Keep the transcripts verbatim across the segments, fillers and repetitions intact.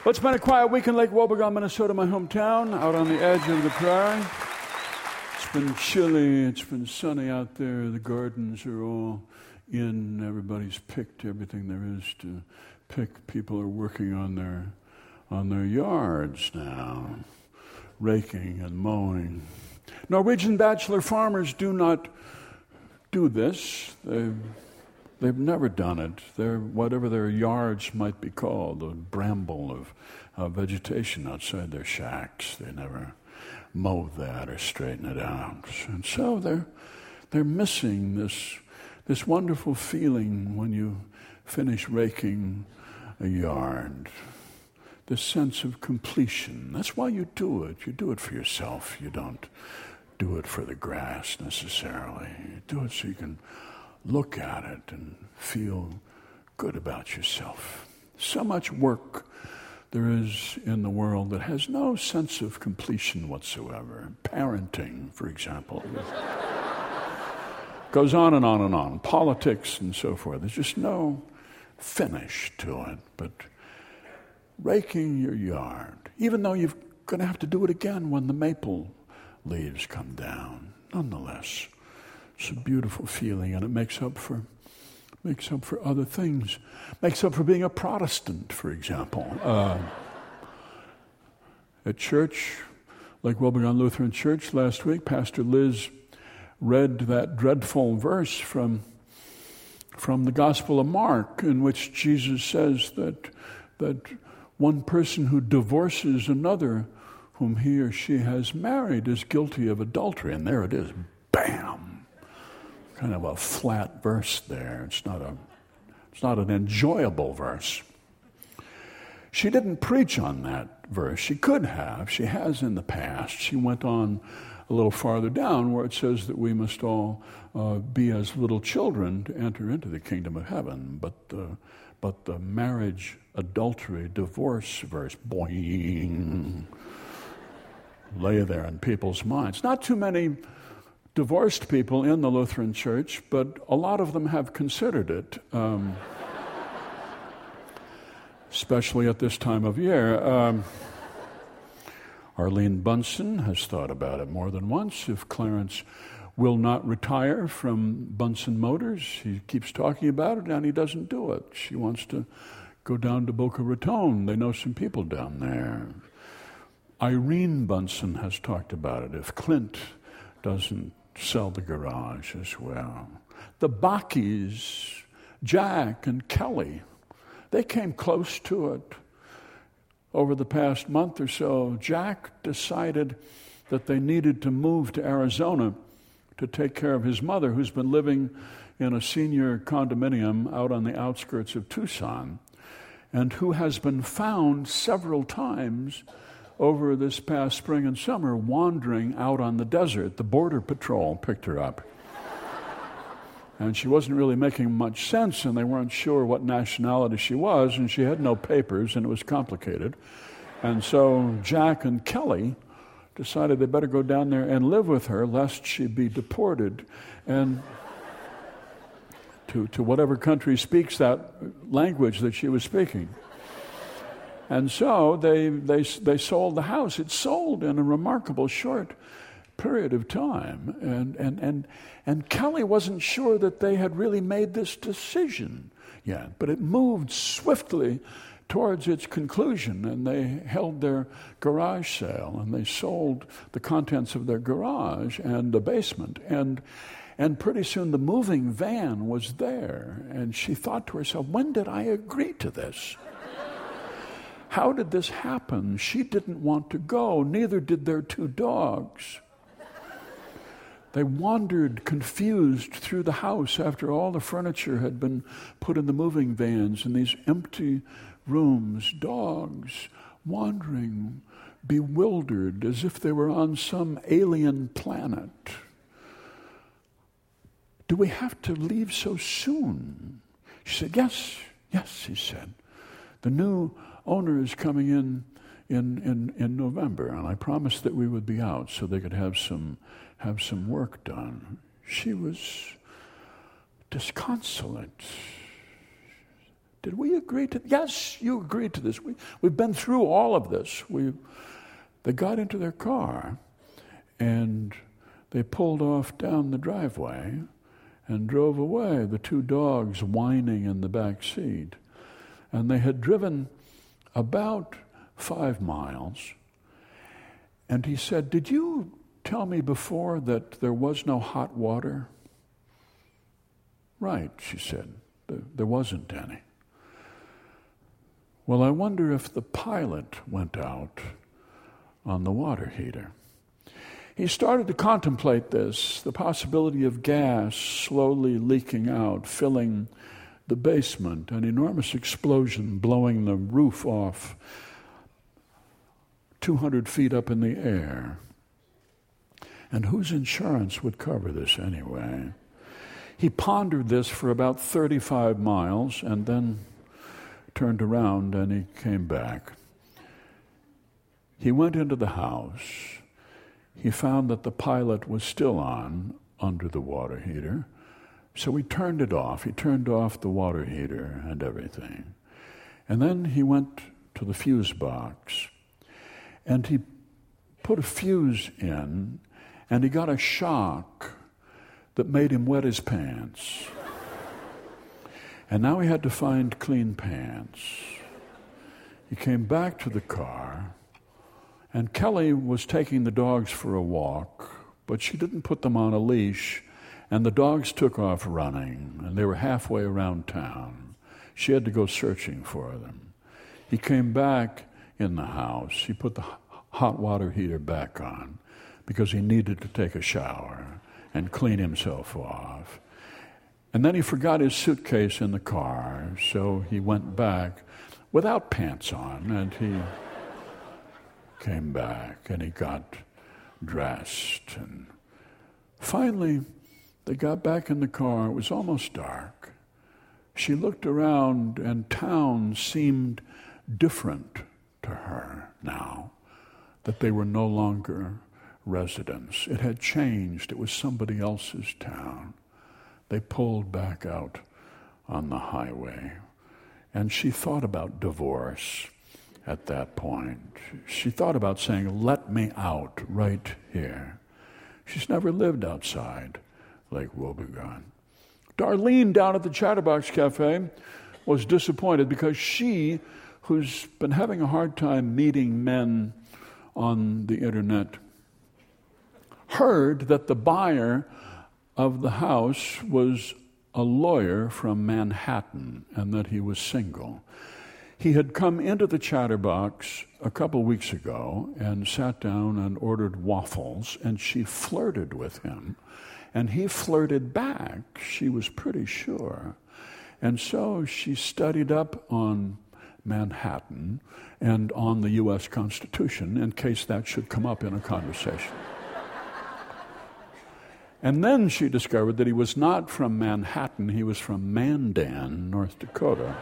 Well, it's been a quiet week in Lake Wobegon, Minnesota, my hometown, out on the edge of the prairie. It's been chilly. It's been sunny out there. The gardens are all in. Everybody's picked everything there is to pick. People are working on their on their yards now, raking and mowing. Norwegian bachelor farmers do not do this. They've, they've never done it. They're, whatever their yards might be called, a bramble of uh, vegetation outside their shacks, they never mow that or straighten it out. And so they're they're missing this this wonderful feeling when you finish raking a yard. This sense of completion. That's why you do it. You do it for yourself. You don't do it for the grass necessarily. You do it so you can look at it and feel good about yourself. So much work there is in the world that has no sense of completion whatsoever. Parenting, for example, goes on and on and on. Politics and so forth. There's just no finish to it. But raking your yard, even though you're going to have to do it again when the maple leaves come down, nonetheless, it's a beautiful feeling, and it makes up for makes up for other things. Makes up for being a Protestant, for example. Uh, at church, like Wobegon Lutheran Church last week, Pastor Liz read that dreadful verse from from the Gospel of Mark, in which Jesus says that that one person who divorces another whom he or she has married is guilty of adultery. And there it is, bam! Kind of a flat verse there. It's not a, it's not an enjoyable verse. She didn't preach on that verse. She could have. She has in the past. She went on a little farther down where it says that we must all uh, be as little children to enter into the kingdom of heaven. But uh, but the marriage, adultery, divorce verse, boing, lay there in people's minds. Not too many divorced people in the Lutheran Church, but a lot of them have considered it, um, especially at this time of year. Um, Arlene Bunsen has thought about it more than once. If Clarence will not retire from Bunsen Motors, he keeps talking about it and he doesn't do it. She wants to go down to Boca Raton. They know some people down there. Irene Bunsen has talked about it. If Clint doesn't sell the garage as well. The Bakis, Jack and Kelly, they came close to it. Over the past month or so, Jack decided that they needed to move to Arizona to take care of his mother, who's been living in a senior condominium out on the outskirts of Tucson, and who has been found several times over this past spring and summer wandering out on the desert. The Border Patrol picked her up. And she wasn't really making much sense, and they weren't sure what nationality she was, and she had no papers, and it was complicated. And so Jack and Kelly decided they better go down there and live with her, lest she be deported and to, to whatever country speaks that language that she was speaking. And so they they they sold the house. It sold in a remarkable short period of time. And and and and Kelly wasn't sure that they had really made this decision yet, but it moved swiftly towards its conclusion, and they held their garage sale, and they sold the contents of their garage and the basement, and and pretty soon the moving van was there, and she thought to herself, when did I agree to this? How did this happen? She didn't want to go, neither did their two dogs. They wandered confused through the house after all the furniture had been put in the moving vans, in these empty rooms, dogs wandering, bewildered, as if they were on some alien planet. Do we have to leave so soon? She said, yes, yes, he said. The new owner is coming in in, in in November, and I promised that we would be out so they could have some have some work done. She was disconsolate, Did we agree to? Yes, you agreed to this. We, we've been through all of this. We, they got into their car, and they pulled off down the driveway and drove away, the two dogs whining in the back seat. And they had driven about five miles. And he said, "Did you tell me before that there was no hot water?" "Right," she said. There, there wasn't any. "Well, I wonder if the pilot went out on the water heater." He started to contemplate this, the possibility of gas slowly leaking out, filling the basement, an enormous explosion blowing the roof off two hundred feet up in the air. And whose insurance would cover this anyway? He pondered this for about thirty-five miles and then turned around and he came back. He went into the house. He found that the pilot was still on under the water heater. So he turned it off. He turned off the water heater and everything. And then he went to the fuse box and he put a fuse in and he got a shock that made him wet his pants. And now he had to find clean pants. He came back to the car, and Kelly was taking the dogs for a walk, but she didn't put them on a leash, and the dogs took off running, and they were halfway around town. She had to go searching for them. He came back in the house. He put the hot water heater back on because he needed to take a shower and clean himself off. And then he forgot his suitcase in the car, so he went back without pants on, and he came back, and he got dressed. And finally, they got back in the car. It was almost dark. She looked around, and town seemed different to her now, that they were no longer residents. It had changed. It was somebody else's town. They pulled back out on the highway. And she thought about divorce at that point. She thought about saying, "Let me out right here." She's never lived outside Lake Wobegon. Darlene down at the Chatterbox Cafe was disappointed because she, who's been having a hard time meeting men on the internet, heard that the buyer of the house was a lawyer from Manhattan and that he was single. He had come into the Chatterbox a couple weeks ago and sat down and ordered waffles, and she flirted with him, and he flirted back, she was pretty sure. And so she studied up on Manhattan and on the U S Constitution in case that should come up in a conversation. And then she discovered that he was not from Manhattan, he was from Mandan, North Dakota.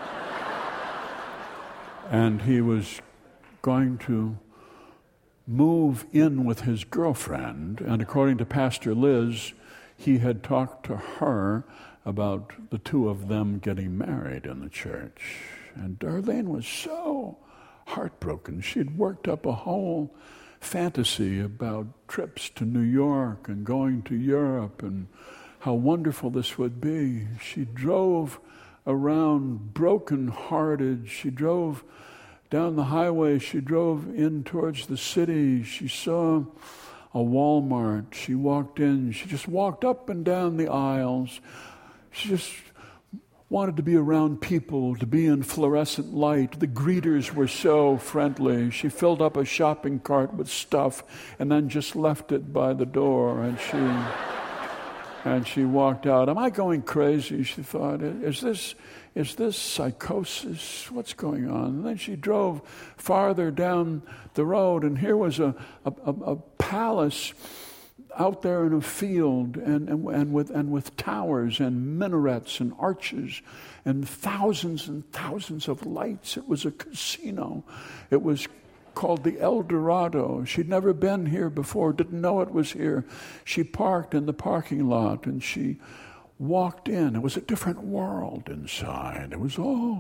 And he was going to move in with his girlfriend, and according to Pastor Liz, he had talked to her about the two of them getting married in the church. And Darlene was so heartbroken. She'd worked up a whole fantasy about trips to New York and going to Europe and how wonderful this would be. She drove around broken-hearted. She drove down the highway. She drove in towards the city. She saw a Walmart. She walked in. She just walked up and down the aisles. She just wanted to be around people, to be in fluorescent light. The greeters were so friendly. She filled up a shopping cart with stuff and then just left it by the door, and she and she walked out. Am I going crazy? She thought, is this is this psychosis? What's going on? And then she drove farther down the road, and here was a a, a, a palace out there in a field, and, and, and with and with towers and minarets and arches and thousands and thousands of lights. It was a casino. It was called the El Dorado. She'd never been here before, didn't know it was here. She parked in the parking lot and she walked in. It was a different world inside. It was all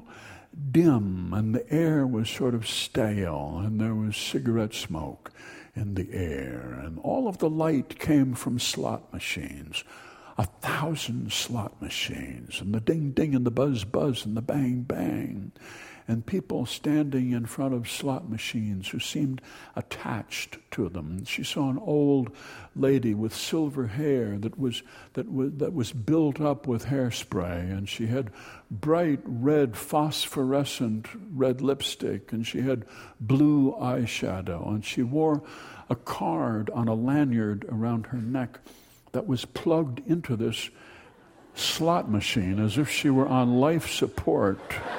dim, and the air was sort of stale, and there was cigarette smoke in the air, and all of the light came from slot machines. A thousand slot machines, and the ding-ding and the buzz-buzz and the bang-bang, and people standing in front of slot machines who seemed attached to them. She saw an old lady with silver hair that was that was that was built up with hairspray, and she had bright red phosphorescent red lipstick, and she had blue eyeshadow, and she wore a card on a lanyard around her neck that was plugged into this slot machine as if she were on life support.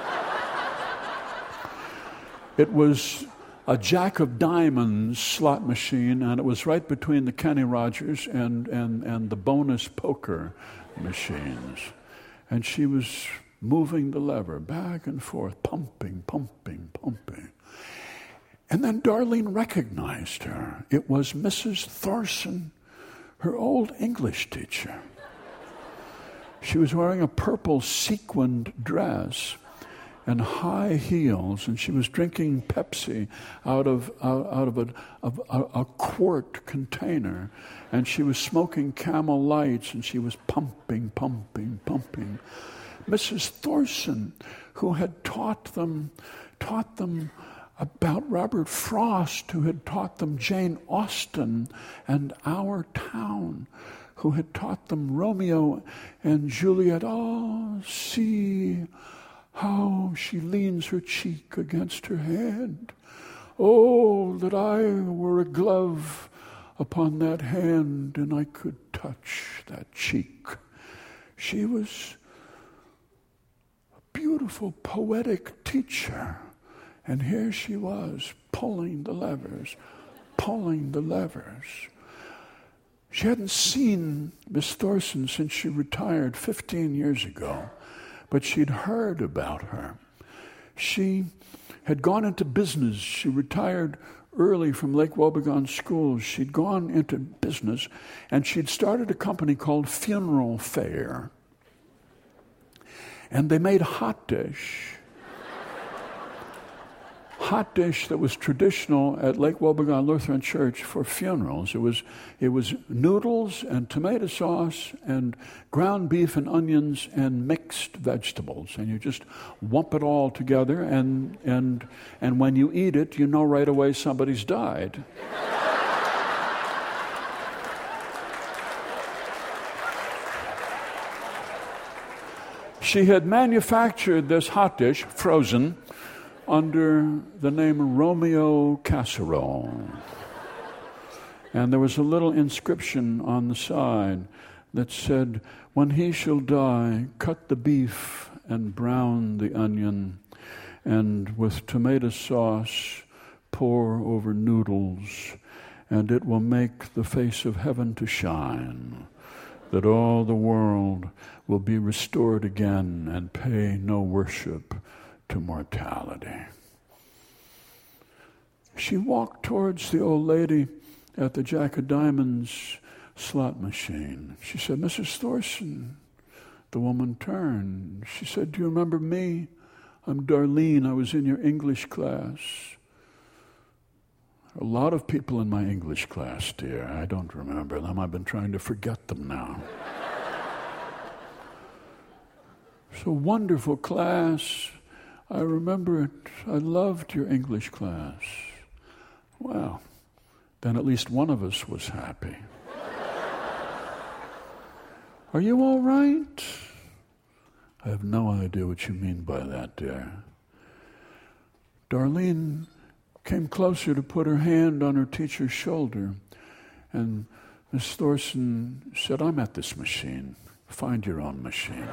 It was a Jack of Diamonds slot machine, and it was right between the Kenny Rogers and, and, and the bonus poker machines. And she was moving the lever back and forth, pumping, pumping, pumping. And then Darlene recognized her. It was Missus Thorson, her old English teacher. She was wearing a purple sequined dress and high heels, and she was drinking Pepsi out of out, out of, a, of a, a quart container, and she was smoking Camel Lights, and she was pumping, pumping, pumping. Missus Thorson, who had taught them, taught them about Robert Frost, who had taught them Jane Austen and Our Town, who had taught them Romeo and Juliet. Oh, see how she leans her cheek against her head. Oh, that I were a glove upon that hand and I could touch that cheek. She was a beautiful, poetic teacher. And here she was, pulling the levers, pulling the levers. She hadn't seen Miss Thorson since she retired fifteen years ago, but she'd heard about her. She had gone into business. She retired early from Lake Wobegon School. She'd gone into business, and she'd started a company called Funeral Fair. And they made hot dish. Hot dish that was traditional at Lake Wobegon Lutheran Church for funerals. It was it was noodles and tomato sauce and ground beef and onions and mixed vegetables, and you just whump it all together, and and and when you eat it, you know right away somebody's died. She had manufactured this hot dish, frozen, under the name Romeo Casserole. And there was a little inscription on the side that said, "When he shall die, cut the beef and brown the onion, and with tomato sauce pour over noodles, and it will make the face of heaven to shine, that all the world will be restored again and pay no worship to mortality." She walked towards the old lady at the Jack of Diamonds slot machine. She said, "Missus Thorson." The woman turned. She said, "Do you remember me? I'm Darlene. I was in your English class." A lot of people in my English class, dear. I don't remember them. I've been trying to forget them now. It's a wonderful class. I remember it. I loved your English class. Well, then at least one of us was happy. Are you all right? I have no idea what you mean by that, dear. Darlene came closer to put her hand on her teacher's shoulder, and Miss Thorson said, "I'm at this machine. Find your own machine.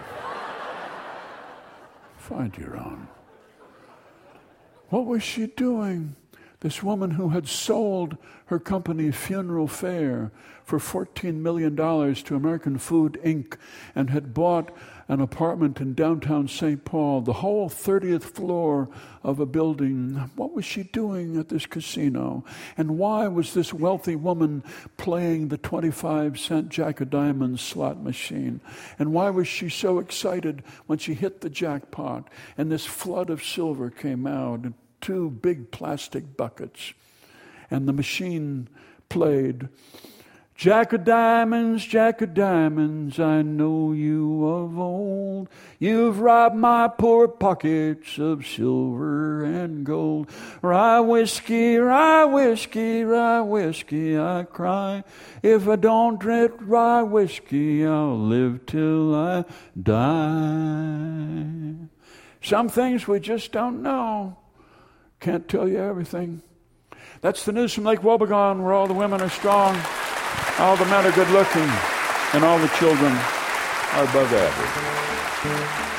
Find your own." What was she doing? This woman who had sold her company Funeral Fair for fourteen million dollars to American Food Incorporated and had bought an apartment in downtown Saint Paul, the whole thirtieth floor of a building. What was she doing at this casino? And why was this wealthy woman playing the twenty-five cent Jack of Diamonds slot machine? And why was she so excited when she hit the jackpot and this flood of silver came out in two big plastic buckets? And the machine played, Jack of diamonds, Jack of diamonds, I know you of old. You've robbed my poor pockets of silver and gold. Rye whiskey, rye whiskey, rye whiskey, I cry. If I don't drink rye whiskey, I'll live till I die. Some things we just don't know. Can't tell you everything. That's the news from Lake Wobegon, where all the women are strong, all the men are good looking, and all the children are above average.